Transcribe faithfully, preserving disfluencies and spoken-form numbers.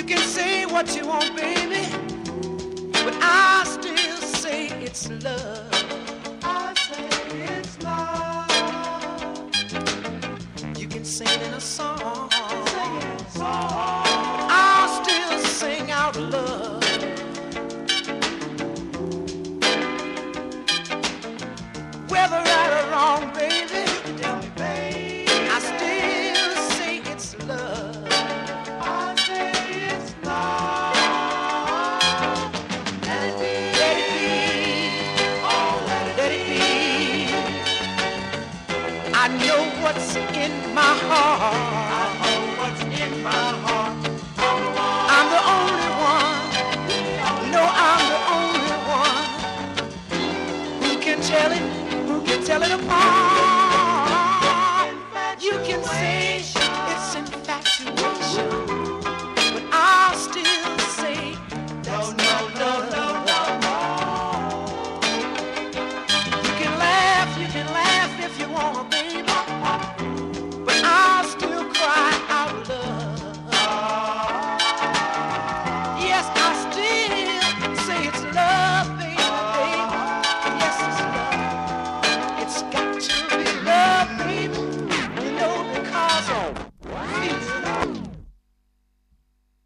can say what you want, baby, but I still say it's love. I say it's love. You can sing it in a song.